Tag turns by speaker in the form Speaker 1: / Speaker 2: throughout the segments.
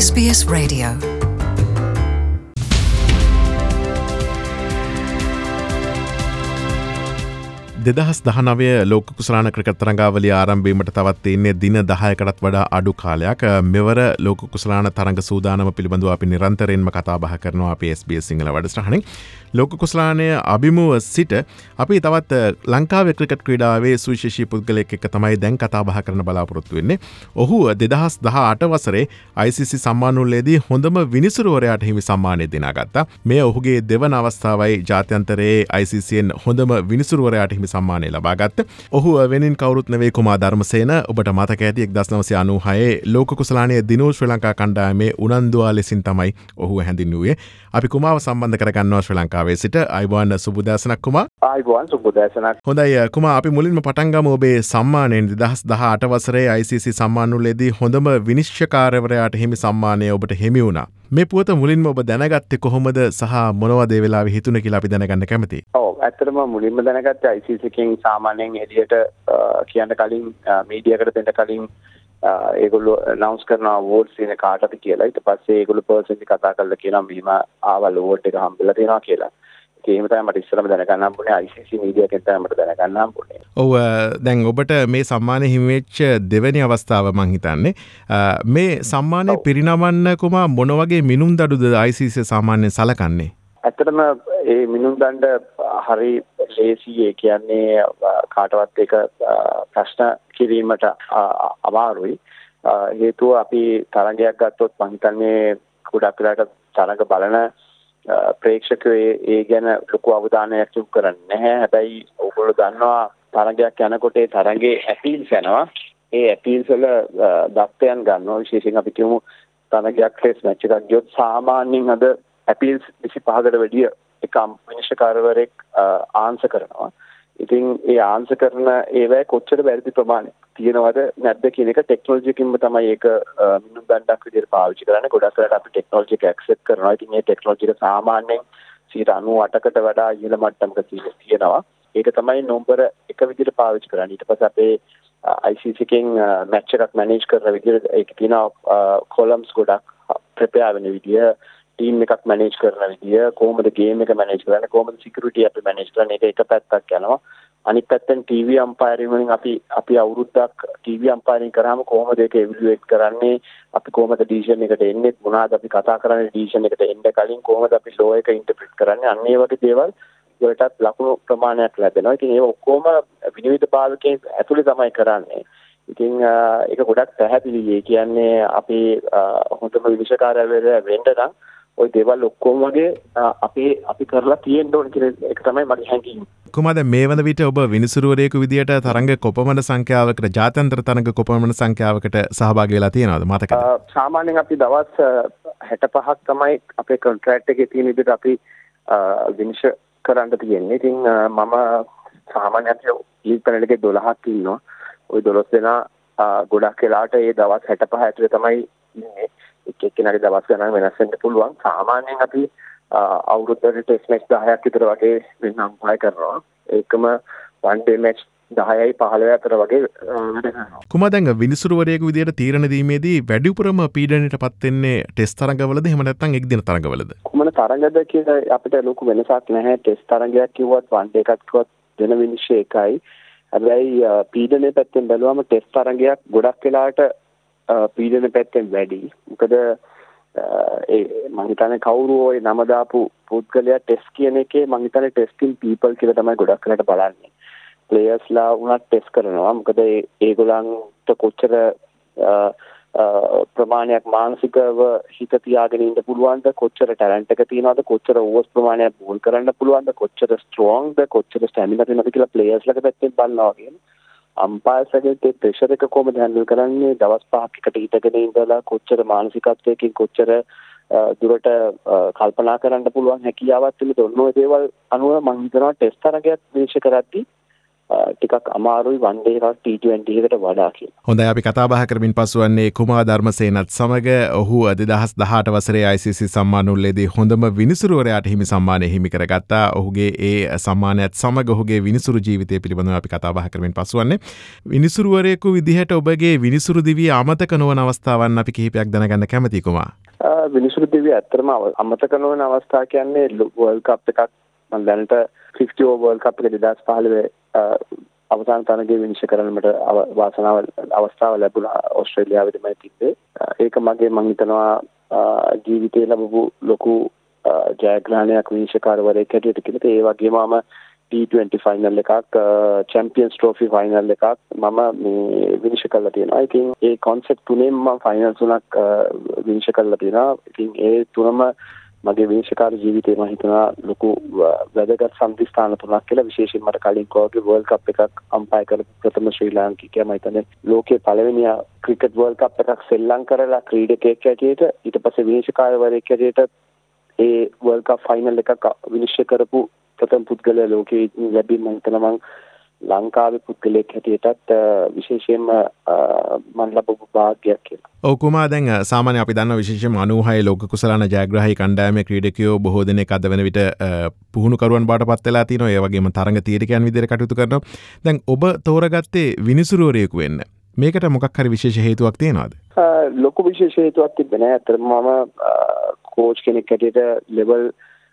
Speaker 1: SBS Radio.
Speaker 2: දෙදහස් දහනවය ලෝක කුසලාන cricket තරඟාවලිය ආරම්භීමට තවත් තියන්නේ දින 10කටත් වඩා අඩු කාලයක්. මෙවර ලෝක කුසලාන තරඟ සූදානම පිළිබඳව අපි නිරන්තරයෙන්ම කතා බහ කරනවා අපි SBS සිංහල වැඩසටහනින්. ලෝක කුසලානය අභිමුව සිට අපි තවත් ලංකාවේ ක්‍රිකට් ක්‍රීඩාවේ සුවිශේෂී පුද්ගලයෙක් එක්ක තමයි දැන් කතා බහ කරන්න බලාපොරොත්තු වෙන්නේ. ඔහු 2018 වසරේ ICC සම්මානෝල්ලේදී හොඳම විනිසුරුවරයාට හිමි සම්මානය දිනාගත්තා. මේ ඔහුගේ දෙවන අවස්ථාවයි ජාත්‍යන්තරයේ ICCෙන් හොඳම විනිසුරුවරයාට හිමි සම්මානය ලබා ගත්ත. ඔහු වෙනින් කවුරුත් නෙවෙයි කුමාර් ධර්මසේන. ඔබට මතක ඇති 1996 ලෝක කුසලානයේ දිනෝ ශ්‍රී ලංකා කණ්ඩායමේ උනන්දුවා ලෙසින් තමයි ඔහු හැඳින්වුවේ. අපි කුමාව සම්බන්ධ කරගන්නවා ශ්‍රී ලංකාවේ සිට. අයිබෝන් සුබෝදෑසනක් කුමා.
Speaker 3: අයිබෝන් සුබෝදෑසනක්.
Speaker 2: හොඳයි කුමා, අපි මුලින්ම පටන් ගමු ඔබේ සම්මානයෙන්. 2018 වසරේ ICC සම්මානෝල්ලේදී හොඳම විනිශ්චයකාරවරයාට හිමි සම්මානය ඔබට හිමි වුණා. මේ පුවත මුලින්ම ඔබ දැනගත්තේ කොහොමද සහ මොනවද ඒ වෙලාවේ හිතුනේ කියලා අපි දැනගන්න කැමතියි.
Speaker 3: ඇත්තටම මුලින්ම දැනගත්තේ ICC එකෙන් සාමාන්‍යයෙන් එළියට කියන්න කලින් මීඩියාකට දෙන්න කලින් ඒගොල්ලෝ අනවුන්ස් කරනවා අවෝඩ්ස් දෙන කාටද කියලා. ඊට පස්සේ ඒගොල්ලෝ පර්සනලි කතා කරලා කියනවා මෙහිම ආවල් අවෝඩ් එක හම්බෙලා තියෙනවා කියලා. ඒකම තමයි මට ඉස්සරම දැනගන්න හම්බුනේ. ICC මීඩියා එකෙන් තමයි මට දැනගන්න හම්බුනේ.
Speaker 2: ඔව්, දැන් ඔබට මේ සම්මානය හිමි වෙච්ච දෙවෙනි අවස්ථාව මං හිතන්නේ. මේ සම්මානය පිරිනමන්න කුමා මොන වගේ මිනුම් දඩුද ICC සාමාන්‍යයෙන් සලකන්නේ?
Speaker 3: ඇත්තටම ඒ මිනුම් දණ්ඩ හරි ලේසි. ඒ කියන්නේ කාටවත් ඒක ප්‍රශ්න කිරීමට අමාරුයි. හේතුව අපි තරඟයක් ගත්තොත් මං හිතන්නේ ගොඩක් වෙලාට තරඟ බලන ප්‍රේක්ෂකයෝ ඒ ගැන ලොකු අවධානයක් යොමු කරන්නේ නැහැ. හැබැයි ඔයගොල්ලෝ දන්නවා තරඟයක් යනකොට ඒ තරඟේ ඇපීල්ස් යනවා. ඒ ඇපීල්ස් වල දත්තයන් ගන්නවා. විශේෂයෙන් අපි කියමු තරඟයක් ටෙස්ට් මැච් එකක් ගියොත් සාමාන්‍යයෙන් අද ඇපීල්ස් 25කට වැඩිය එක විනිශ්චයකාරවරයෙක් ආන්සර් කරනවා. ඉතින් ඒ ආන්සර් කරන ඒවැ කොච්චර වැරදි ප්‍රමාණයක් තියෙනවද නැද්ද කියන එක ටෙක්නොලොජි එකකින්ම තමයි ඒක මිනුම් දණ්ඩක් විදිහට පාවිච්චි කරන්නේ. ගොඩක් වෙලාවට අපි ටෙක්නොලොජි එක ඇක්සෙප්ට් කරනවා. ඉතින් මේ ටෙක්නොලොජි එක සාමාන්‍යයෙන් 98%කට වඩා ඉහළ මට්ටමක තියෙනවා. ඒක තමයි නම්බර 1 විදිහට පාවිච්චි කරන්නේ. ඊට පස්සේ අපේ ICC එකෙන් මැච් එකක් මැනේජ් කරන විදිහට ඒක තියෙනවා කොලම්ස් ගොඩක් ප්‍රෙපෙයාර් වෙන විදිය, ටීම් එකක් මැනේජ් කරන විදිය, කොහොමද ගේම් එක මැනේජ් කරන්නේ, කොහොමද සිකියුරිටි අපි මැනේජ් කරන්නේ, ඒක එක පැත්තක් යනවා. අනිත් පැත්තෙන් ටීවී අම්පයරින් වලින් අපි අවුරුද්දක් ටීවී අම්පයරින් කරාම කොහොමද ඒක එවලුවේට් කරන්නේ, අපි කොහොමද ඩිසිෂන් එකට එන්නේ, මොනවාද අපි කතා කරන්නේ ඩිසිෂන් එකට එන්න කලින්, කොහොමද අපි ලෝ එක ඉන්ටර්ප්‍රිට් කරන්නේ, අන්න ඒ වගේ දේවල් වලටත් ලකුණු ප්‍රමාණයක් ලැබෙනවා. ඉතින් ඒක ඔක්කොම විනිවිද භාවිකයෙන් ඇතුලේ තමයි කරන්නේ. ඉතින් ඒක ගොඩක් පැහැදිලි. ඒ කියන්නේ අපි හොඳම විනිශ්චයකාරයෙක් වෙන්න නම් ওই දේවල් ඔක්කොම වගේ අපි කරලා තියෙන්න ඕන කියන එක තමයි මගේ හැඟීම.
Speaker 2: කුමාද මේ වන විට ඔබ විනිසුරුවරයෙකු විදියට තරඟ කොපමණ සංඛ්‍යාවකට, ජාත්‍යන්තර තරඟ කොපමණ සංඛ්‍යාවකට සහභාගී වෙලා තියෙනවද මතකද?
Speaker 3: සාමාන්‍යයෙන් අපි දවස් 65ක් තමයි අපේ කොන්ට්‍රැක්ට් එකේ තියෙන විදිහට අපි විනිශ්චය කරන්න තියෙන්නේ. ඉතින් මම සාමාන්‍යයෙන් ලීග් පැනල් එකේ 12ක් ඉන්නවා. ওই 12 දෙනා ගොඩක් වෙලාවට ඒ දවස් 65 ඇතුලේ තමයි ඉන්නේ. එක්කෙනාගේ දවස් ගණන් වෙනස් වෙන්න පුළුවන්. සාමාන්‍යයෙන් අපි අවුරුද්දට ටෙස්ට් මැච් 10ක් විතර වගේ වෙන අම්පයර් කරනවා. ඒකම වන් ඩේ මැච් 10යි 15 අතර වගේ වැඩ කරනවා.
Speaker 2: කුමා දැන් විනිසුරුවරයෙකු විදියට තීරණ දීමේදී වැඩිපුරම පීඩනයටපත් වෙන්නේ ටෙස්ට් තරඟවලද එහෙම නැත්නම් එක්දින තරඟවලද?
Speaker 3: කුමන තරඟද කියලා අපිට ලොකු වෙනසක් නැහැ. ටෙස්ට් තරඟයක් කිව්වත් වන් ඩේ එකක් කිව්වත් දෙන විනිශ්චය එකයි. හැබැයි පීඩනයේ පැත්තෙන් බැලුවම ටෙස්ට් තරඟයක් ගොඩක් වෙලාවට පීඩන පැත්තෙන් වැඩි. මොකද මම හිතන්නේ කවුරු ওই නම දාපු පුද්ගලයා ටෙස්ට් කියන එකේ මම හිතන්නේ ටෙස්ටිං පීපල් කියලා තමයි ගොඩක් වෙලාට බලන්නේ. ප්ලේයර්ස්ලා උනත් ටෙස්ට් කරනවා. මොකද ඒගොල්ලන්ට කොච්චර ප්‍රමාණයක් මානසිකව හිත තියාගෙන ඉන්න පුළුවන්ද, කොච්චර ටැලන්ට් එක තියෙනවද, කොච්චර ඕවර්ස් ප්‍රමාණයක් බෝල් කරන්න පුළුවන්ද, කොච්චර ස්ට්‍රෝංග්ද, කොච්චර ස්ටැමිනා තියෙනවද කියලා ප්ලේයර්ස්ලාගේ පැත්තෙන් බලනවා වගේ. අම්පයර්ස්ගේ ඒ ප්‍රෙෂර් එක කොහොමද හැන්ඩල් කරන්නේ, දවස් 5ක් එකට හිටගෙන ඉඳලා කොච්චර මානසිකත්වයකින් කොච්චර දුරට කල්පනා කරන්න පුළුවන් හැකියාවක් තියෙනද, ඔන්න ඔය දේවල් අනුව මම හිතනවා ටෙස්ට් තරගයක් විනිශ්චය කරද්දී ටිකක් අමාරුයි වන් ඩේ එකක් T20 එකට වඩා කියලා.
Speaker 2: හොඳයි අපි කතා බහ කරමින් පසු වන්නේ කුමාර් ධර්මසේනත් සමග ඔහු 2018 වසරේ ICC සම්මාන උළෙලේදී හොඳම විනිසුරුවරයාට හිමි සම්මානය හිමි කරගත්තා. ඔහුගේ ඒ සම්මානයත් සමග ඔහුගේ විනිසුරු ජීවිතය පිළිබඳව අපි කතා බහ කරමින් පසු වන්නේ. විනිසුරුවරයෙකු විදිහට ඔබගේ විනිසුරු දිවිය අමතක නොවන අවස්ථාවන් අපි කිහිපයක් දැනගන්න කැමතියි කුමාර්.
Speaker 3: විනිසුරු දිවිය ඇත්තටම අමතක නොවන අවස්ථා කියන්නේ වර්ල්ඩ් කප් එකක් මම දැනට 50 ඕවර් වර්ල්ඩ් කප් එක 2015 අවසාන තරගයේ විනිශ්චය කරන්නට අවස්ථාව ලැබුණා ඕස්ට්‍රේලියාවේදීමයි තිබ්බේ. ඒක මගේ මම හිතනවා ජීවිතේ ලැබපු ලොකු ජයග්‍රහණයක් විනිශ්චයකාරවරයෙක් හැටියට කියලා. ඒ වගේම මම T20 ෆයිනල් එකක් චැම්පියන්ස් ට්‍රොෆි ෆයිනල් එකක් මම මේ විනිශ්චය කරලා තියෙනවා. ඉතින් ඒ කොන්සෙප්ට් තුනෙන් මම ෆයිනල් තුනක් විනිශ්චය කරලා තියෙනවා. ඉතින් ඒ තුනම මගේ විනිශ්චයකාර ජීවිතේ මම හිතනවා ලොකු වැදගත් සම්දිස්ථාන තුනක් කියලා. විශේෂයෙන් මට කලින් කෝගේ වර්ල්ඩ් කප් එකක් අම්පයර් කරපු ප්‍රථම ශ්‍රී ලාංකිකයා මම හිතන්නේ ලෝකේ පළවෙනි ක්‍රිකට් වර්ල්ඩ් කප් එකක් සෙල්ලම් කරලා ක්‍රීඩකයෙක් හැටියට ඊට පස්සේ විනිශ්චයකාරවරයෙක් හැටියට ඒ වර්ල්ඩ් කප් ෆයිනල් එකක් විනිශ්චය කරපු ප්‍රථම පුද්ගලයා ලෝකේ ලැබීම මම හිතනවා මම ලංකාවේ පුද්ගලයෙක් හැටියටත් විශේෂයෙන්ම මම ලැබපු වාසනාවක් කියලා.
Speaker 2: ඔව් කුමාර් දැන් සාමාන්‍ය අපි දන්නවා විශේෂයෙන්ම 96 ලෝක කුසලාන ජයග්‍රාහී කණ්ඩායමේ ක්‍රීඩකයෝ බොහෝ දෙනෙක් අද වෙන විට පුහුණුකරුවන් බවට පත් වෙලා තිනවා. ඒ වගේම තරඟ තීරකයන් විදිහට කටයුතු කරනවා. දැන් ඔබ තෝරගත්තේ විනිසුරුවරයෙකු වෙන්න. මේකට මොකක් හරි විශේෂ හේතුවක් තියෙනවද?
Speaker 3: ලොකු විශේෂ හේතුවක් තිබෙන්නේ නැහැ. අතට මම කෝච් කෙනෙක් හැටියට ලෙවල්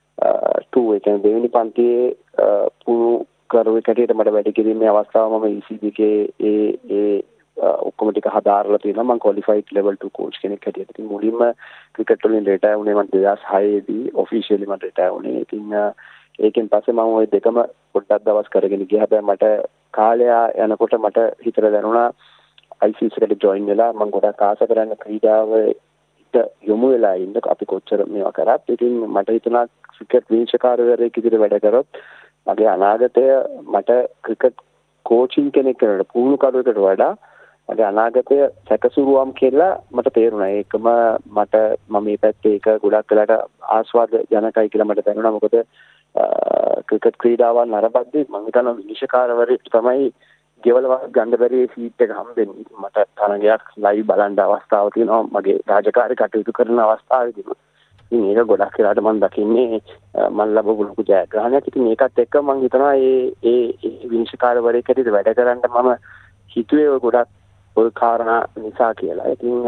Speaker 3: 2 ඒ කියන්නේ දෙවෙනි පන්තියේ පුහුණු කරුවෙක් හැටියට මට වැඩ කිරීමේ අවස්ථාව මම ECB එකේ ඒ ඔක්කොම ටික හදාarලා තියෙනවා. මම ක්වොලිෆයිඩ් ලෙවල් 2 කෝච් කෙනෙක් හැටියට. ඉතින් මුලින්ම ක්‍රිකට් වලින් රිටයර් වුණේ මම 2006 දී ඔෆිෂියලි මම රිටයර් වුණේ. ඉතින් ඒකෙන් පස්සේ මම ওই දෙකම පොඩ්ඩක් දවස් කරගෙන ගියා. හැබැයි මට කාලය යනකොට මට හිතට දැනුණා ICC එකට ජොයින් වෙලා මම ගොඩක් ආස කරන ක්‍රීඩාවට යොමු වෙලා ඉන්න අපි කොච්චර මේවා කරත්. ඉතින් මට හිතුණා ක්‍රිකට් විනිශ්චයකාරවරයෙක් විදිහට වැඩ කරොත් මගේ අනාගතය මට ක්‍රිකට් කෝචින් කෙනෙක් කරලා පුහුණු කරුවෙකුට වඩා මගේ අනාගතය සැකසුරුවම් කියලා මට තේරුණා. ඒකම මට මම මේ පැත්තේ ඒක ගොඩක් වෙලාට ආස්වාද ජනකයි කියලා මට දැනුණා. මොකද ක්‍රිකට් ක්‍රීඩාවන් නරඹද්දී මම හිතනවා විනිශ්චයකාරවරයෙක් තමයි ගෙවල ගන්න බැරි සීට් එක හම්බෙන්නේ. මට තරගයක් ලයිව් බලන්න අවස්ථාවක් තියෙනවා මගේ රාජකාරී කටයුතු කරන අවස්ථාවේදී. ඉතින් ඒක ගොඩක් වෙලාට මම දකින්නේ මම ලැබපු ලොකු ජයග්‍රහණයක්. ඉතින් ඒකත් එක්ක මම හිතනවා ඒ විනිශ්චයකාරවරයෙක් හැටියට වැඩ කරන්න මම හිතුවේ ගොඩක් පොල් කාරණා නිසා කියලා. ඉතින්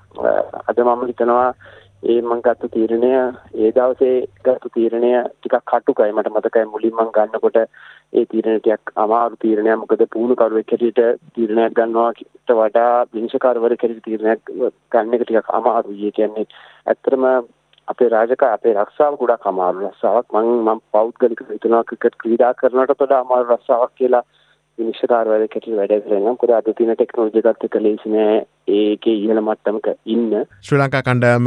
Speaker 3: අද මම හිතනවා මම ගත්ත තීරණය ඒ දවසේ ගත්ත තීරණය ටිකක් කටුකයි. මට මතකයි මුලින් මම ගන්නකොට ඒ තීරණය ටිකක් අමාරු තීරණයක්. මොකද පුහුණු කරුවෙක් හැටියට තීරණයක් ගන්නවාට වඩා විනිශ්චයකාරවරයෙක් හැටියට තීරණයක් ගන්න එක ටිකක් අමාරුයි. ඒ කියන්නේ ඇත්තටම අපේ අපේ රස්සාව ගොඩක් අමාරු රස්සාවක්. මම පෞද්ගලිකව හිතනවා ක්‍රිකට් ක්‍රීඩා කරනට වඩා අමාරු රස්සාවක් කියලා විනිශ්චයකාරවරයෙක් හැටියට වැඩ කරනවා. මොකද අද තියෙන ටෙක්නොලොජි එකත් එක්ක ලේසි නෑ ඒකේ ඉහළ මට්ටමක ඉන්න.
Speaker 2: ශ්‍රී ලංකා කණ්ඩායම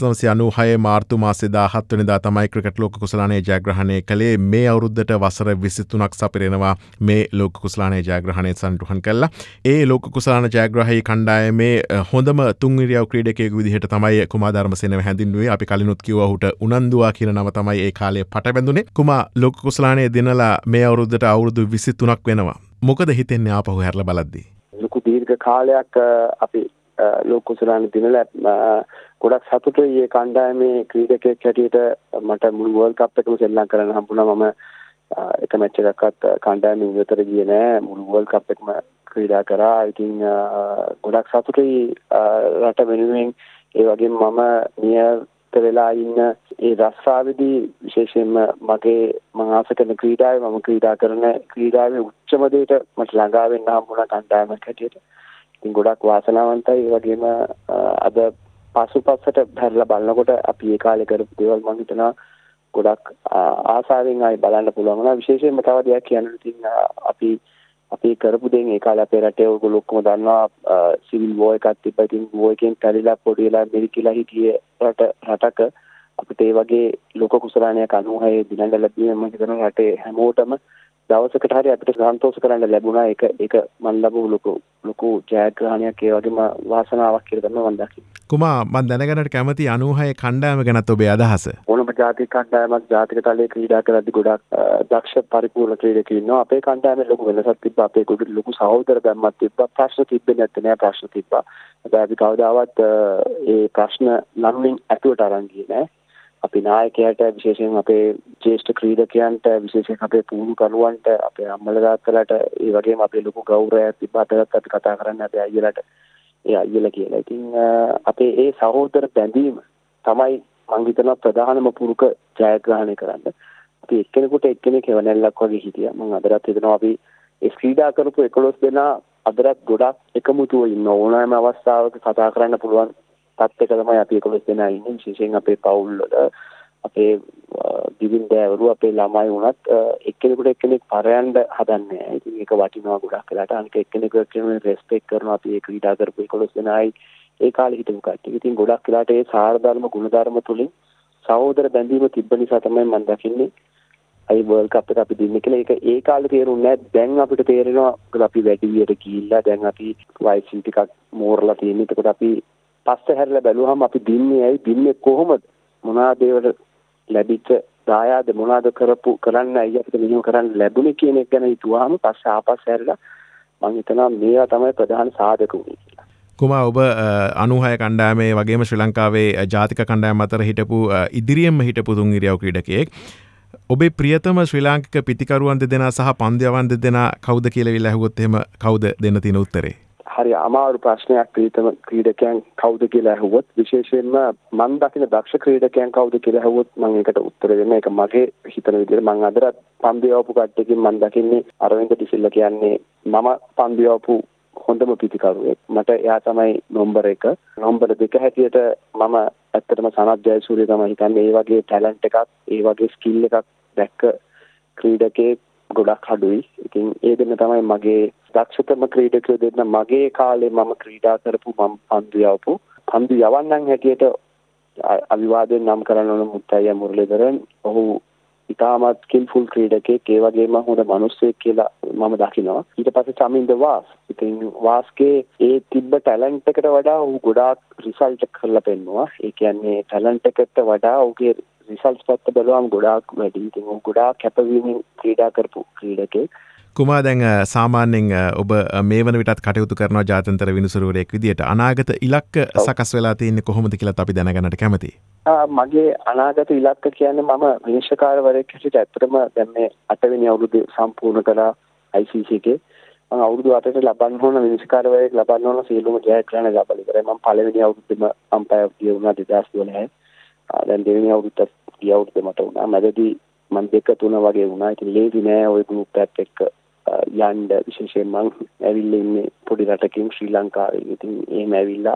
Speaker 2: 1996 මාර්තු මාසේ 17 වෙනිදා තමයි ක්‍රිකට් ලෝක කුසලානයේ ජයග්‍රහණය කළේ. මේ අවුරුද්දට වසර 23ක් සපිරෙනවා මේ ලෝක කුසලානයේ ජයග්‍රහණය සම්පූර්ණ කළා. ඒ ලෝක කුසලාන ජයග්‍රාහී කණ්ඩායමේ හොඳම තුන් ඉරියව් ක්‍රීඩකයෙකු විදිහට තමයි කුමාර් ධර්මසේනව හැඳින්වුවේ. අපි කලිනුත් කිව්වා ඔහුට උනන්දුවා කියන නම තමයි ඒ කාලේ පටබැඳුනේ. කුමාර් ලෝක කුසලානයේ දිනලා මේ අවුරුද්දට අවුරුදු 23ක් වෙනවා. මොකද හිතෙන්නේ ආපහු හැරලා බලද්දී?
Speaker 3: ලොකු දීර්ඝ කාලයක් අපි ලෝක කුසලාන දිනලා ගොඩක් සතුටුයි. මේ කණ්ඩායමේ ක්‍රීඩකයෙක් හැටියට මට මුළු වර්ල්ඩ් කප් එකම සෙල්ලම් කරන්න හම්බුණා. මම එක මැච් එකක්වත් කණ්ඩායමෙන් ඉවතට ගියේ නෑ. මුළු වර්ල්ඩ් කප් එකම ක්‍රීඩා කරා. ඉතින් ගොඩක් සතුටුයි රට වෙනුවෙන්. ඒ වගේම මම නියත වෙලා ඉන්න ඒ රස්සාවේදී විශේෂයෙන්ම මම ආස කරන ක්‍රීඩාවේ මම ක්‍රීඩා කරන ක්‍රීඩාවේ උච්චම දෙයට මට ළඟා වෙන්න හම්බුණා කණ්ඩායමක් හැටියට. ඉතින් ගොඩක් වාසනාවන්තයි. ඒ වගේම අද පසුපසට හැරලා බලනකොට අපි ඒ කාලේ කරපු දේවල් මම හිතනවා ගොඩක් ආසාවෙන් ආයි බලන්න පුළුවන් වුණා. විශේෂයෙන්ම තව දෙයක් කියන්න ඉතින් අපි කරපු දෙයින් ඒ කාලේ අපේ රටේ ඔයගොල්ලෝ ඔක්කොම දන්නවා සිවිල් වෝ එකක් තිබ්බා. ඉතින් වෝ එකෙන් පැලිලා පොඩි වෙලා මිරිකිලා හිටියේ රටක අපිට ඒ වගේ ලෝක කුසලානයක් 96 දිනන්න ලැබීම මම හිතනවා රටේ හැමෝටම දවසකට හරි අපිට සන්තෝෂ කරන්න ලැබුණා. ඒක මම ලැබුණු ලොකු ජයග්‍රහණයක්. ඒ වගේම වාසනාවක් කියලා තමයි මම දකින්නේ.
Speaker 2: කුමාර් මම දැනගන්නට කැමති 96 කණ්ඩායම ගැනත් ඔබේ අදහස.
Speaker 3: ඕනම ජාතික කණ්ඩායමක් ජාතික තලයේ ක්‍රීඩා කරද්දී ගොඩක් දක්ෂ පරිපූර්ණ ක්‍රීඩකයෝ ඉන්නවා. අපේ කණ්ඩායමේ ලොකු වෙනසක් තිබ්බා. අපේ ගොඩ ලොකු සහෝදර බැම්මක් තිබ්බා. ප්‍රශ්න තිබ්බේ නැත්තේ නෑ ප්‍රශ්න තිබ්බා. හැබැයි අපි කවදාවත් ඒ ප්‍රශ්න ලනුවෙන් ඇතුළට අරන් ගියේ නෑ. අපි නායකයාට විශේෂයෙන් අපේ ජ්‍යෙෂ්ඨ ක්‍රීඩකයන්ට විශේෂයෙන් අපේ පුහුණු කරුවන්ට අපේ අම්මලා තාත්තලාට ඒ වගේම අපේ ලොකු ගෞරවයක් තිබ්බා. අදත් අපි කතා කරන්නේ අපේ අයියලාට ඒ අයියලා කියලා. ඉතින් අපේ ඒ සහෝදර බැඳීම තමයි මම හිතනවා ප්‍රධානම පුරුක ජයග්‍රහණය කරන්න. අපි එක්කෙනෙකුට එක්කෙනෙක් හේවණල්ලක් වගේ හිටියා. මම අදටත් හිතනවා අපි ඒ ක්‍රීඩා කරපු 11 දෙනා අදටත් ගොඩක් එකමුතුව ඉන්න ඕනෑම අවස්ථාවක කතා කරන්න පුළුවන් තත්ත්වයක තමයි අපි 11 දෙනා ඉන්නේ. විශේෂයෙන් අපේ පවුල් වල අපේ දිවින් දෑවරු අපේ ළමයි වුණත් එක්කෙනෙකුට එක්කෙනෙක් පරයන්න හදන්නේ නැහැ. ඉතින් ඒක වටිනවා ගොඩක් වෙලාට. අනික එක්කෙනෙකුට එක්කෙනෙක් රෙස්පෙක්ට් කරනවා අපි ඒ ක්‍රීඩා කරපු 11 දෙනායි ඒ කාලේ හිටපු කට්ටිය. ඉතින් ගොඩක් වෙලාට ඒ සාරධර්ම ගුණධර්ම තුලින් සහෝදර බැඳීම තිබ්බ නිසා තමයි මම දකින්නේ අයි වර්ල්ඩ් කප් එක අපි දින්නේ කියලා. ඒක ඒ කාලේ තේරුන්නේ නැහැ. දැන් අපිට තේරෙනවා මොකද අපි වැඩි විදියට ගිහිල්ලා දැන් අපි වයස ටිකක් මෝරලා තියෙන. ඒකට අපි පස්සේ හැරිලා බැලුවහම අපි දින්නේ ඇයි දින්නේ කොහොමද මොනවාද ඒවට ලැබිච්ච දායාද මොනවාද කරන්න අයිය අපිට මෙහෙම කරන්න ලැබුණේ කියන එක ගැන හිතුවාම පස්සේ ආපස් හැරිලා මම හිතනවා මේවා තමයි ප්‍රධාන සාධක වුනේ කියලා.
Speaker 2: කුමා ඔබ 96 කණ්ඩායමේ වගේම ශ්‍රී ලංකාවේ ජාතික කණ්ඩායම අතර හිටපු ඉදිරියෙන්ම හිටපු තුන් ඉරියව් ක්‍රීඩකයෙක්. ඔබේ ප්‍රියතම ශ්‍රී ලාංකික පිතිකරුවන් දෙදෙනා සහ පන්දුයවන් දෙදෙනා කවුද කියලා විල ඇහුවොත් එහෙම කවුද දෙන්න තියෙන උත්තරේ?
Speaker 3: හරි අමාරු ප්‍රශ්නයක්. ප්‍රියතම ක්‍රීඩකයන් කවුද කියලා ඇහුවොත් විශේෂයෙන්ම මම දකින දක්ෂ ක්‍රීඩකයන් කවුද කියලා ඇහුවොත් මම ඒකට උත්තර දෙන්න. ඒක මගේ හිතන විදිහට මම අදට පන්දුයවපු කට්ටියකින් මම දකින්නේ අරවින්ද ඩිසිල්ලා කියන්නේ මම පන්දුයවපු හොඳම පිතිකරුවෙක්. මට එයා තමයි නම්බර් 1. නම්බර් 2 හැටියට මම ඇත්තටම සනත් ජයසූරිය තමයි හිතන්නේ. ඒ වගේ ටැලන්ට් එකක්, ඒ වගේ ස්කිල් එකක් දැක්ක ක්‍රීඩකයෙක් ගොඩක් අඩුයි. ඉතින් ඒ දෙන්න තමයි මගේ දක්ෂතම ක්‍රීඩකයෝ දෙන්න. මගේ කාලේ මම ක්‍රීඩා කරපු මම පන්දු යවන්නන් හැටියට අවිවාදයෙන් නම් කරන්න ඕන මුත්තයියා මුරලීධරන්. ඔහු ඉතාමත් ස්කිල්ෆුල් ක්‍රීඩකයෙක්. ඒ වගේම හොඳ මිනිස්සෙක් කියලා මම දකිනවා. ඊට පස්සේ චමින්ද වාස්. ඉතින් වාස්ගේ ඒ තිබ්බ ටැලන්ට් එකට වඩා ඔහු ගොඩාක් රිසල්ට් කරලා පෙන්නුවා. ඒ කියන්නේ ටැලන්ට් එකට වඩා ඔහුගේ රිසල්ට්ස් පැත්ත බලුවම ගොඩාක් වැඩි. ඉතින් ඔහු ගොඩාක් කැපවීමෙන් ක්‍රීඩා කරපු ක්‍රීඩකයෙක්.
Speaker 2: කුමා දැන් සාමාන්‍යයෙන් ඔබ මේ වන විටත් කටයුතු කරනවා ජාත්‍යන්තර විනිසුරුවරයෙක් විදියට. අනාගත ඉලක්ක සකස් වෙලා තියෙන්නේ කොහොමද කියලාත් අපි දැනගන්නට කැමතියි.
Speaker 3: මගේ අනාගත ඉලක්ක කියන්නේ මම විනිශ්චයකාරවරයෙක් හැටියට ඇත්තටම දැන් මේ 8 වෙනි අවුරුද්ද සම්පූර්ණ කළා ICC එකේ. මම අවුරුදු 8ට ලබන්න ඕන විනිශ්චයකාරවරයෙක් ලබන්න ඕන සියලුම ජයග්‍රහණ ලබා ඉවරයි. මම පළවෙනි අවුරුද්දේම අම්පයර් වුණා 2012. දැන් දෙවෙනි අවුරුද්දත් ගිය අවුරුද්දේ මට වුණා. මැදදී මම 2-3 වගේ වුණා. ඉතින් ලේසි නෑ ওই ගෲප් එකත් එක්ක යන්න. විශේෂයෙන් මම ඇවිල්ලා ඉන්නේ පොඩි රටකින් ශ්‍රී ලංකාවේ. ඉතින් එහෙම ඇවිල්ලා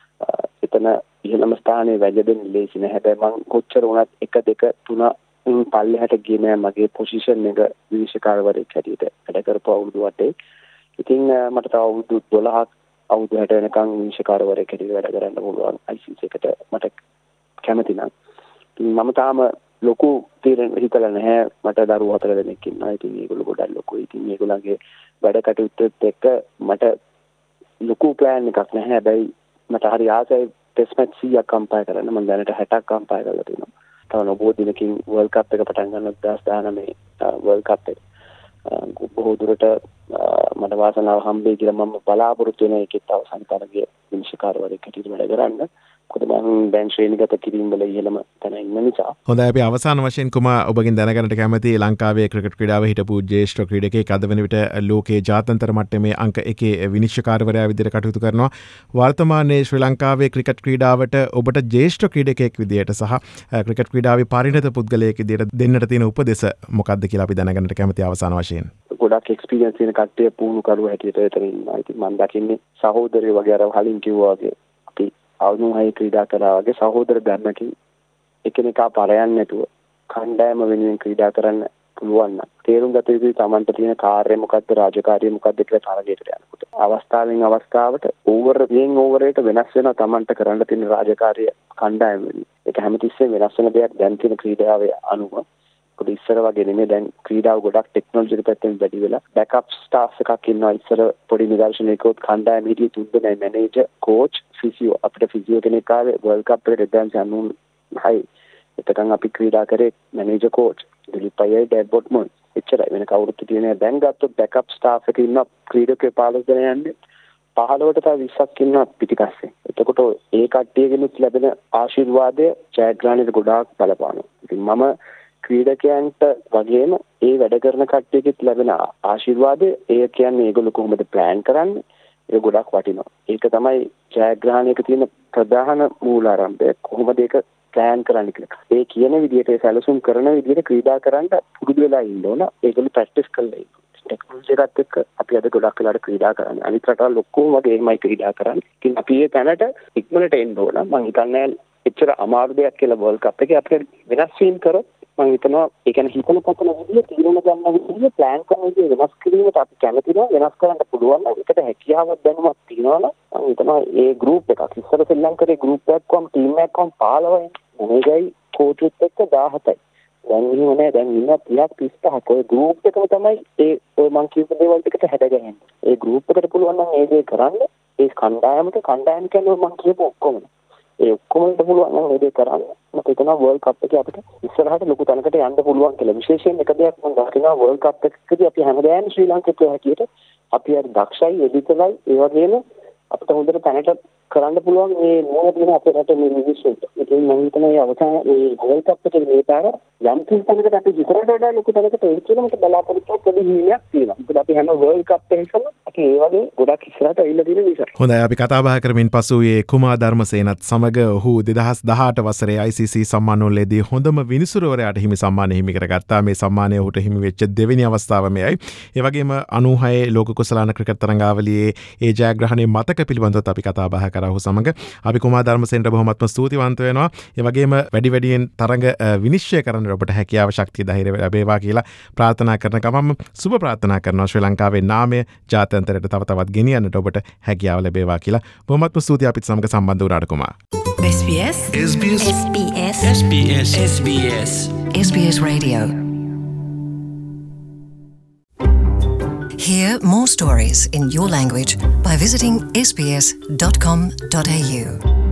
Speaker 3: එතන ඉහළම ස්ථානයේ වැජදෙන්න ලේසි නෑ. හැබැයි මම කොච්චර වුණත් 1 2 3 පල්ලෙහාට ගියේ නෑ. මගේ පොසිෂන් එක විනිශ්චයකාරවරයෙක් හැටියට වැඩ කරපු අවුරුදු 8. ඉතින් මට තව අවුරුදු 12ක් අවුරුදු 60 වෙනකන් විනිශ්චයකාරවරයෙක් හැටියට වැඩ කරන්න පුළුවන් ICC එකට මට කැමති නම්. මම තාම ලොකු තීරණ හිතලා නැහැ. මට දරුවෝ 4 දෙනෙක් ඉන්නවා. ඉතින් මේගොල්ලෝ ගොඩක් ලොකුයි. ඉතින් මේගොල්ලන්ගේ වැඩ කටයුත්තත් එක්ක මට ලොකු ප්ලෑන් එකක් නැහැ. හැබැයි මට හරි ආසයි ටෙස්ට් මැච් 100ක් කම්පයර් කරන්න. මම දැනට 60ක් කම්පයර් කරලා තියෙනවා. තව නොබෝ දිනකින් වර්ල්ඩ් කප් එක පටන් ගන්නවා 2019 වර්ල්ඩ් කප් එක. බොහෝ දුරට මට වාසනාව හම්බෙයි කියලා මම බලාපොරොත්තු වෙන එකෙත් අවසන් තරගයේ විනිශ්චයකාරවරයෙක් හැටියට වැඩ කරන්න. මොකද මම දැන් ශ්‍රේණිගත කිරීම වල ඉහළම තැන ඉන්න නිසා.
Speaker 2: හොඳයි අපි අවසාන වශයෙන් කුමා ඔබගෙන් දැනගන්නට කැමතියි ලංකාවේ ක්‍රිකට් ක්‍රීඩාවේ හිටපු ජ්‍යෙෂ්ඨ ක්‍රීඩකයෙක් අද වෙන විට ලෝකයේ ජාත්‍යන්තර මට්ටමේ අංක 1 විනිශ්චයකාරවරයා විදිහට කටයුතු කරනවා. වර්තමානයේ ශ්‍රී ලංකාවේ ක්‍රිකට් ක්‍රීඩාවට ඔබට ජ්‍යෙෂ්ඨ ක්‍රීඩකයෙක් විදිහට සහ ක්‍රිකට් ක්‍රීඩාවේ පරිණත පුද්ගලයෙක් විදිහට දෙන්නට තියෙන උපදෙස් මොකක්ද කියලා අපි දැනගන්නට කැමතියි අවසාන වශයෙන්.
Speaker 3: ගොඩක් එක්ස්පීරියන්ස් තියෙන කට්ටිය පුහුණු කරුවෝ හැටියට එතන ඉන්නවා. ඉතින් මම දකින්නේ සහෝදරයෝ වගේ අර කලින් කිව්වා වගේ අපි අවුරුහයි ක්‍රීඩා කරා වගේ සහෝදර ධර්මකින් එකිනෙකා පරයන් නැතුව කණ්ඩායම වෙනුවෙන් ක්‍රීඩා කරන්න පුළුවන් නම් තේරුම් ගත යුතුයි Tamanට තියෙන කාර්යය මොකද්ද රාජකාරිය මොකද්ද කියලා තරගයට යනකොට. අවස්ථාවෙන් අවස්ථාවට ඕවර් එකට වෙනස් වෙනවා Tamanට කරන්න තියෙන රාජකාරිය කණ්ඩායම වෙනුවෙන්. ඒක හැමතිස්සෙම වෙනස් වෙන දෙයක් දැන් තියෙන ක්‍රීඩාවේ අනුව. පොඩි ඉස්සර වගේ නෙමෙයි දැන් ක්‍රීඩාව ගොඩක් ටෙක්නොලොජි පැත්තෙන් වැඩි වෙලා බෑකප් ස්ටාෆ්ස් එකක් ඉන්නවා. ඉස්සර පොඩි නිදර්ශනයකවත් කණ්ඩායම හිටියේ 3 දෙනෙක් මැනේජර්, කෝච්, ෆිසියෝ. අපිට ෆිසියෝ කෙනෙක් ආවේ වර්ල්ඩ් කප් එකට 2096 එතකන් අපි ක්‍රීඩා කරේ මැනේජර් කෝච් දිලිප් අයියයි ඩැඩ් බොට්මන් එච්චරයි වෙන කවුරුත් තියෙන්නේ දැන් ගත්තොත් බෑකප් ස්ටාෆ් එකේ ඉන්න ක්‍රීඩකයෝ 15 දෙනා යන්නේ 15ට තව 20ක් ඉන්නවා පිටිපස්සේ. එතකොට ඒ කට්ටියගෙනුත් ලැබෙන ආශිර්වාදය ජයග්‍රහණයට ගොඩාක් බලපානවා. ඉතින් මම ක්‍රීඩකයන්ට වගේම ඒ වැඩ කරන කට්ටියගෙත් ලැබෙන ආශිර්වාදය ඒ කියන්නේ ඒගොල්ලෝ කොහොමද ප්ලෑන් කරන්නේ ඒක ගොඩක් වටිනවා. ඒක තමයි ජයග්‍රහණයක තියෙන ප්‍රධාන මූලාරම්භය. කොහොමද ඒක ප්ලෑන් කරන්න කියලා. ඒ කියන විදිහට ඒ සැලසුම් කරන විදිහට ක්‍රීඩා කරන්න පුරුදු වෙලා ඉන්න ඕන. ඒගොල්ලෝ ප්‍රැක්ටිස් කරලා ඉන්න. ටෙක්නොලොජි එකත් එක්ක අපි අද ගොඩක් වෙලාට ක්‍රීඩා කරන්නේ. අනිත් රටවල් ඔක්කොම වගේ එහෙමයි ක්‍රීඩා කරන්නේ. ඉතින් අපි මේ තැනට ඉක්මනට එන්න ඕන. මම හිතන්නේ එච්චර අමාරු දෙයක් කියලා වර්ල්ඩ් කප් එකේ අපිට වෙනස් වීම කරොත් මම හිතනවා ඒ කියන්නේ හිතන පතන විදිය තීරණ ගන්න විදිය ප්ලෑන් කරන විදිය වෙනස් කිරීමට අපි කැමතිනවා වෙනස් කරන්න පුළුවන් නම් ඒකට හැකියාවක් දැනුමක් තියෙනවා නම් මම හිතනවා ඒ ගෲප් එකක් ඉස්සර ශ්‍රී ලංකාවේ ගෲප් එකක් කොම් ටීම් එකක් කොම් 15යි මොනේගයි කෝච්චුත් එක්ක 17යි දැන් එහෙම නෑ දැන් ඉන්න 30ක් 35ක් ඔය ගෲප් එකම තමයි ඒ ඔය මං කියපු දේවල් ටිකට හැදගන්නේ ඒ ගෲප් එකට පුළුවන් නම් ඒ දේ කරන්න ඒ කණ්ඩායම කියන්නේ මං කියපු ඔක්කොම ඒ ඔක්කොමට පුළුවන් නම් ඒ දේ කරන්න මට හිතෙනවා වර්ල්ඩ් කප් එකේ අපිට ඉස්සරහට ලොකු තැනකට යන්න පුළුවන් කියලා විශේෂයෙන් එක දෙයක් මම දකිනවා වර්ල්ඩ් කප් එකකදී අපි හැමදාම ශ්‍රී ලංකාවේ හැටියට අපි හරි දක්ෂයි එඩිටලයි ඒ වගේම අපිට හොඳට තැනට කරන්න පුළුවන් මේ මොන දින අපේ රටේ මේ මිනිස්සුන්ට ඒකෙන් මම හිතනවා මේ අවසාන මේ වර්ල්ඩ් කප් එකේ මේ පාර යම් තැනකට අපි ඉස්සරහට වඩා ලොකු තැනකට ඒ කියලා මට බලාපොරොත්තු පොඩි හිණයක් තියෙනවා. මොකද අපි හැම වර්ල්ඩ් කප් එකකම අපි ඒ වගේ ගොඩක් ඉස්සරහට ඇවිල්ලා තියෙන නිසා.
Speaker 2: හොඳයි අපි කතා බහ කරමින් පසුවේ කුමාර් ධර්මසේනත් සමග ඔහු 2018 වසරේ ICC සම්මානවලදී හොඳම විනිසුරුවරයාට හිමි සම්මානය හිමි කරගත්තා. මේ සම්මානය ඔහුට හිමි වෙච්ච දෙවෙනි අවස්ථාව මෙයයි. ඒ වගේම 96 ලෝක කුසලාන ක්‍රිකට් තරඟාවලියේ ඒ ජයග්‍රහණයේ මතක පිළිබඳව අපි කතා බහ කරා ඔහු සමග. අපි කුමාර් ධර්මසේනට බොහොමත්ම ස්තුතිවන්ත වෙනවා. ඒ වගේම වැඩියෙන් තරඟ විනිශ්චය කරන්න ඔබට හැකියාව ශක්තිය ධෛර්යය ලැබේවා කියලා ප්‍රාර්ථනා කරන ගමන් සුබ ප්‍රාර්ථනා කරනවා ශ්‍රී ලංකාවේ නාමය ජාත්‍යන්තරයට තව තවත් ගෙනියන්නට ඔබට හැකියාව ලැබේවා කියලා බොහොමත්ම ස්තුතියි අපිත් සමග සම්බන්ධ වුණාට Kumar.
Speaker 1: SBS Radio. Hear more stories in your language by visiting sbs.com.au.